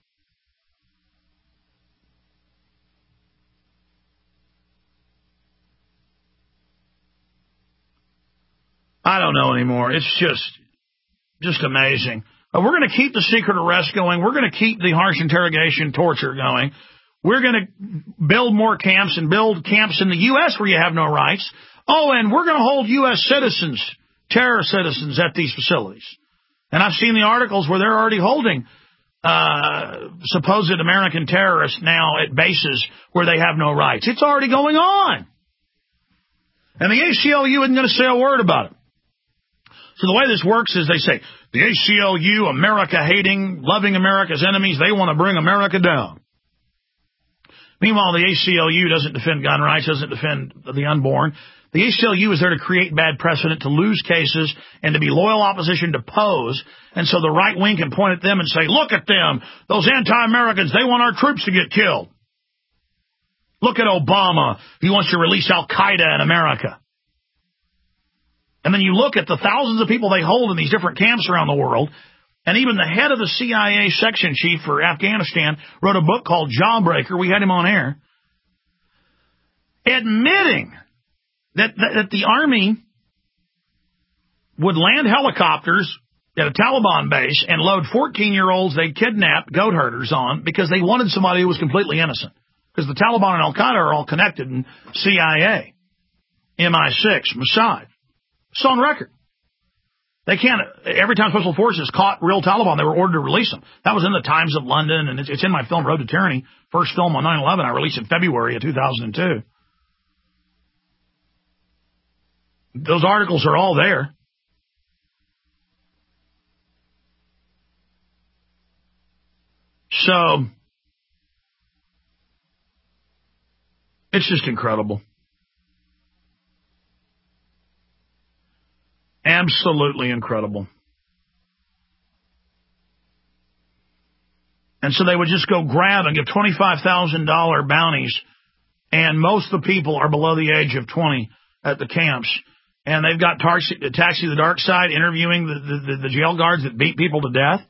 I don't know anymore. It's just, just amazing. Uh, we're going to keep the secret arrest going. We're going to keep the harsh interrogation torture going. We're going to build more camps and build camps in the U S where you have no rights. Oh, and we're going to hold U S citizens, terror citizens at these facilities. And I've seen the articles where they're already holding uh, supposed American terrorists now at bases where they have no rights. It's already going on. And the A C L U isn't going to say a word about it. So the way this works is they say, the A C L U, America-hating, loving America's enemies, they want to bring America down. Meanwhile, the A C L U doesn't defend gun rights, doesn't defend the unborn. The A C L U is there to create bad precedent, to lose cases, and to be loyal opposition to pose. And so the right wing can point at them and say, look at them, those anti-Americans, they want our troops to get killed. Look at Obama, he wants to release Al-Qaeda in America. And then you look at the thousands of people they hold in these different camps around the world, and even the head of the C I A section chief for Afghanistan wrote a book called Jawbreaker. We had him on air, admitting that, that, that the Army would land helicopters at a Taliban base and load fourteen-year-olds they kidnapped goat herders on because they wanted somebody who was completely innocent. Because the Taliban and Al-Qaeda are all connected in C I A, M I six, Mossad. It's on record. They can't, every time Special Forces caught real Taliban, they were ordered to release them. That was in the Times of London, and it's, it's in my film, Road to Tyranny, first film on nine eleven. I released in February of two thousand two. Those articles are all there. So, it's just incredible. Absolutely incredible. And so they would just go grab and give twenty-five thousand dollars bounties, and most of the people are below the age of twenty at the camps. And they've got Taxi, Taxi to the Dark Side interviewing the, the, the jail guards that beat people to death.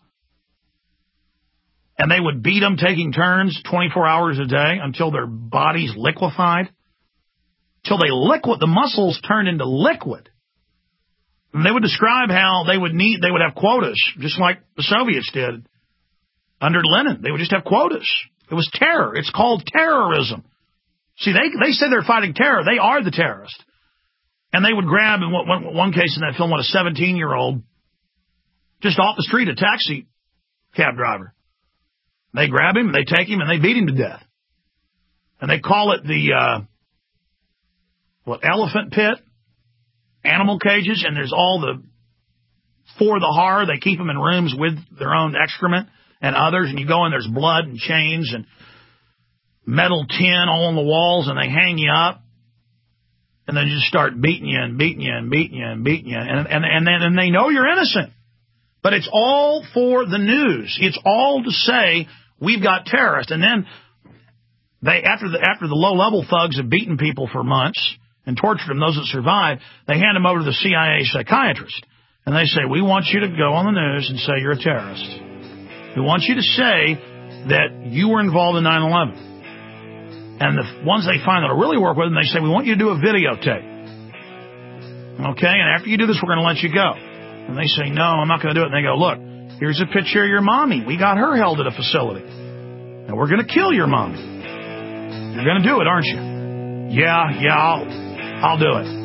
And they would beat them taking turns twenty-four hours a day until their bodies liquefied. Till they liquid, the muscles turned into liquid. And they would describe how they would need, they would have quotas, just like the Soviets did under Lenin. They would just have quotas. It was terror. It's called terrorism. See, they they say they're fighting terror. They are the terrorists. And they would grab, in one, one case in that film, what, a seventeen-year-old, just off the street, a taxi cab driver. They grab him, they take him, and they beat him to death. And they call it the, uh, what, elephant pit? Animal cages, and there's all the for the horror. They keep them in rooms with their own excrement and others, and you go in, there's blood and chains and metal tin all on the walls, and they hang you up, and they just start beating you and beating you and beating you and beating you, and and and then and they know you're innocent. But it's all for the news. It's all to say we've got terrorists. And then they, after the after the low-level thugs have beaten people for months and tortured them, those that survive, they hand them over to the C I A psychiatrist. And they say, we want you to go on the news and say you're a terrorist. We want you to say that you were involved in nine eleven. And the ones they find that'll really work with them, they say, we want you to do a videotape. Okay, and after you do this, we're going to let you go. And they say, no, I'm not going to do it. And they go, look, here's a picture of your mommy. We got her held at a facility. And we're going to kill your mommy. You're going to do it, aren't you? Yeah, yeah, I'll, I'll do it.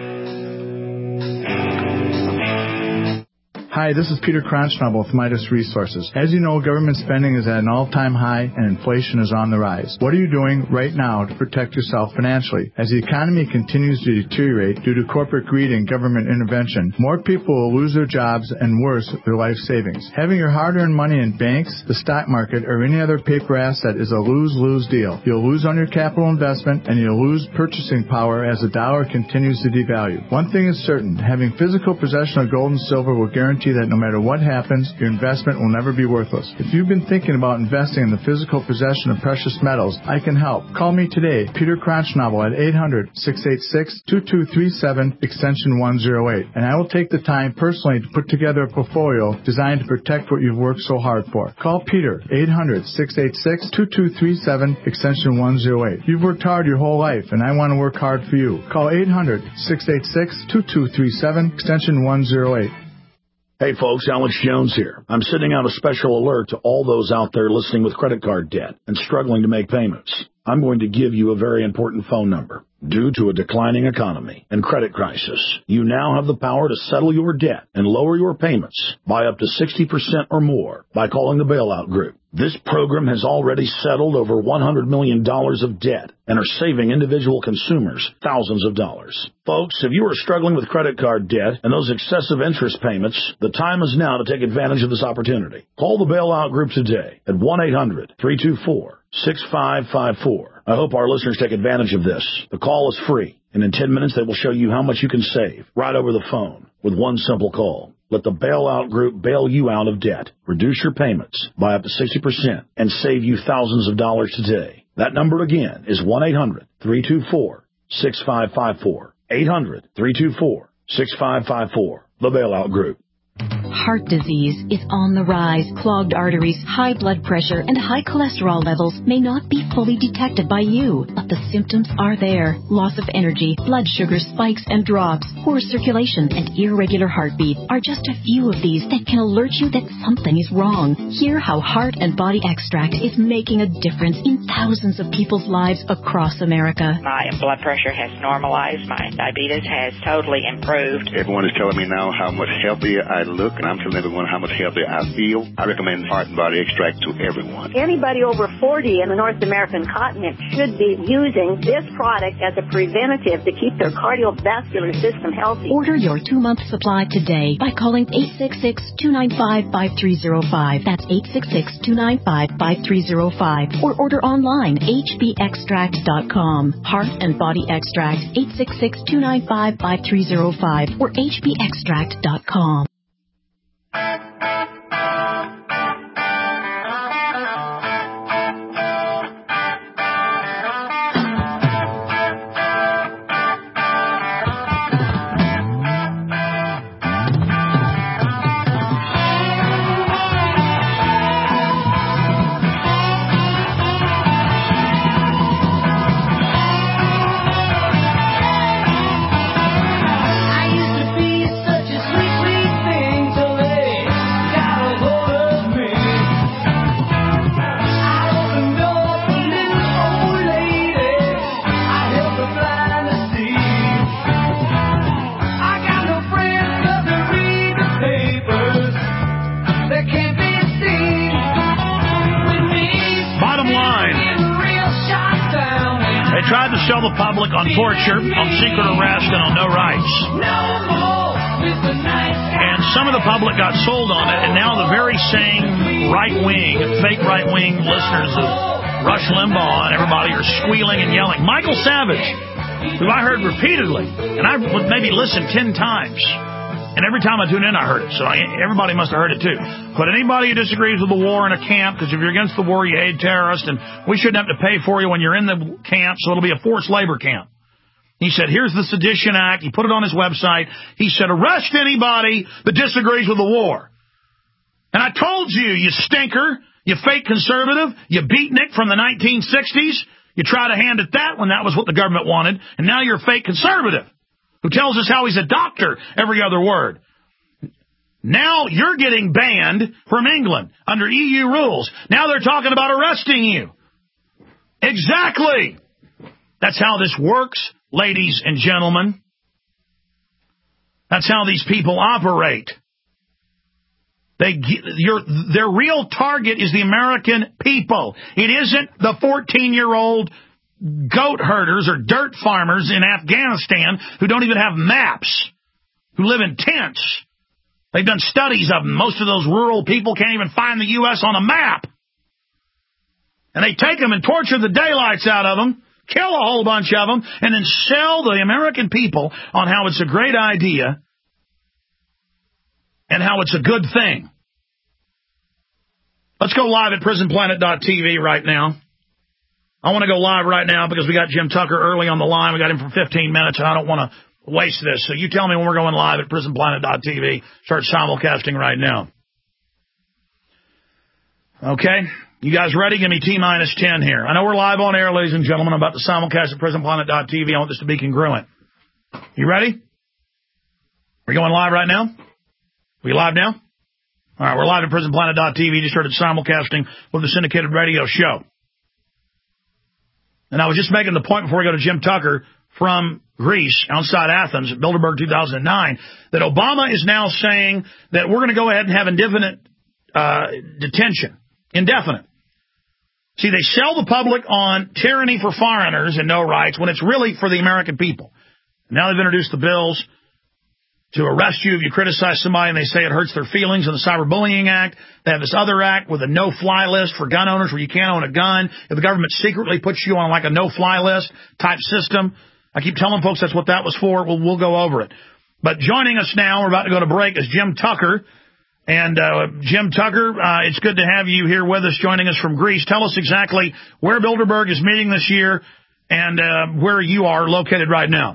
Hi, this is Peter Kronschnabel with Midas Resources. As you know, government spending is at an all-time high and inflation is on the rise. What are you doing right now to protect yourself financially? As the economy continues to deteriorate due to corporate greed and government intervention, more people will lose their jobs and worse, their life savings. Having your hard-earned money in banks, the stock market, or any other paper asset is a lose-lose deal. You'll lose on your capital investment and you'll lose purchasing power as the dollar continues to devalue. One thing is certain, having physical possession of gold and silver will guarantee that no matter what happens, your investment will never be worthless. If you've been thinking about investing in the physical possession of precious metals, I can help. Call me today, Peter Kronschnabel, at eight hundred, six eight six, two two three seven, extension one oh eight, and I will take the time personally to put together a portfolio designed to protect what you've worked so hard for. Call Peter, eight hundred, six eight six, two two three seven, extension one oh eight. You've worked hard your whole life, and I want to work hard for you. Call eight hundred, six eight six, two two three seven, extension one oh eight. Hey folks, Alex Jones here. I'm sending out a special alert to all those out there listening with credit card debt and struggling to make payments. I'm going to give you a very important phone number. Due to a declining economy and credit crisis, you now have the power to settle your debt and lower your payments by up to sixty percent or more by calling the Bailout Group. This program has already settled over one hundred million dollars of debt and are saving individual consumers thousands of dollars. Folks, if you are struggling with credit card debt and those excessive interest payments, the time is now to take advantage of this opportunity. Call the Bailout Group today at one eight hundred, three two four, six five five four. I hope our listeners take advantage of this. The call is free, and in ten minutes they will show you how much you can save right over the phone with one simple call. Let the Bailout Group bail you out of debt, reduce your payments by up to sixty percent, and save you thousands of dollars today. That number again is one eight hundred, three two four, six five five four. eight hundred, three two four, six five five four. The Bailout Group. Heart disease is on the rise. Clogged arteries, high blood pressure, and high cholesterol levels may not be fully detected by you, but the symptoms are there. Loss of energy, blood sugar spikes and drops, poor circulation, and irregular heartbeat are just a few of these that can alert you that something is wrong. Hear how Heart and Body Extract is making a difference in thousands of people's lives across America. My blood pressure has normalized. My diabetes has totally improved. Everyone is telling me now how much healthier I look, and I'm telling everyone how much healthier I feel. I recommend Heart and Body Extract to everyone. Anybody over forty in the North American continent should be using this product as a preventative to keep their cardiovascular system healthy. Order your two-month supply today by calling eight six six, two nine five, five three zero five. That's eight six six, two nine five, five three zero five. Or order online, h b extract dot com. Heart and Body Extract, eight six six, two nine five, five three zero five or h b extract dot com. Sell the public on torture, on secret arrest, and on no rights. And some of the public got sold on it, and now the very same right-wing, fake right-wing listeners of Rush Limbaugh and everybody are squealing and yelling. Michael Savage, who I heard repeatedly, and I would maybe listen ten times. And every time I tune in, I heard it. So I, everybody must have heard it, too. But anybody who disagrees with the war in a camp, because if you're against the war, you hate terrorists, and we shouldn't have to pay for you when you're in the camp, so it'll be a forced labor camp. He said, here's the Sedition Act. He put it on his website. He said, arrest anybody that disagrees with the war. And I told you, you stinker, you fake conservative, you beatnik from the nineteen sixties. You try to hand it that when that was what the government wanted, and now you're a fake conservative who tells us how he's a doctor every other word. Now you're getting banned from England under E U rules. Now they're talking about arresting you. Exactly. That's how this works, ladies and gentlemen. That's how these people operate. They, your, their real target is the American people. It isn't the fourteen-year-old goat herders or dirt farmers in Afghanistan who don't even have maps, who live in tents. They've done studies of them. Most of those rural people can't even find the U S on a map. And they take them and torture the daylights out of them, kill a whole bunch of them, and then sell the American people on how it's a great idea and how it's a good thing. Let's go live at prison planet dot t v right now. I want to go live right now because we got Jim Tucker early on the line. We got him for fifteen minutes, and I don't want to waste this. So you tell me when we're going live at prison planet dot t v. Start simulcasting right now. Okay? You guys ready? Give me T minus ten here. I know we're live on air, ladies and gentlemen. I'm about to simulcast at prison planet dot t v. I want this to be congruent. You ready? We're going live right now? We live now? All right, we're live at prison planet dot t v. Just started simulcasting with the syndicated radio show. And I was just making the point before we go to Jim Tucker from Greece, outside Athens, at Bilderberg two thousand nine, that Obama is now saying that we're going to go ahead and have indefinite uh, detention. Indefinite. See, they sell the public on tyranny for foreigners and no rights when it's really for the American people. Now they've introduced the bills to arrest you if you criticize somebody and they say it hurts their feelings in the Cyberbullying Act. They have this other act with a no-fly list for gun owners where you can't own a gun. If the government secretly puts you on like a no-fly list type system, I keep telling folks that's what that was for. We'll, we'll go over it. But joining us now, we're about to go to break, is Jim Tucker. And uh, Jim Tucker, uh, it's good to have you here with us, joining us from Greece. Tell us exactly where Bilderberg is meeting this year and uh, where you are located right now.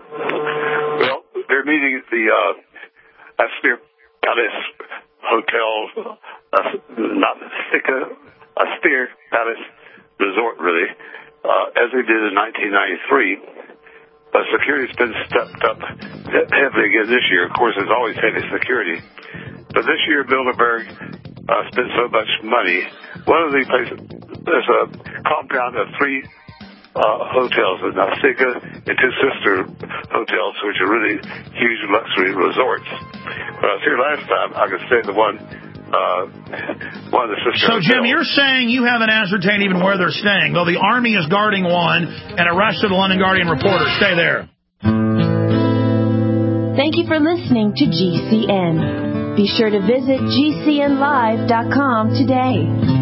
They're meeting at the uh, Aspire Palace Hotel, uh, not Sika, Aspire Palace Resort, really, uh, as they did in nineteen ninety-three. Uh, security's been stepped up heavily again this year. Of course, there's always heavy security. But this year, Bilderberg uh, spent so much money. One of the places, there's a compound of three Uh, hotels in Nasica and two sister hotels, which are really huge luxury resorts. When I was here last time, I could stay at the one, uh, one of the sister So, hotels. Jim, you're saying you haven't ascertained even where they're staying, though the Army is guarding one and arrested a London Guardian reporter. Stay there. Thank you for listening to G C N. Be sure to visit G C N live dot com today.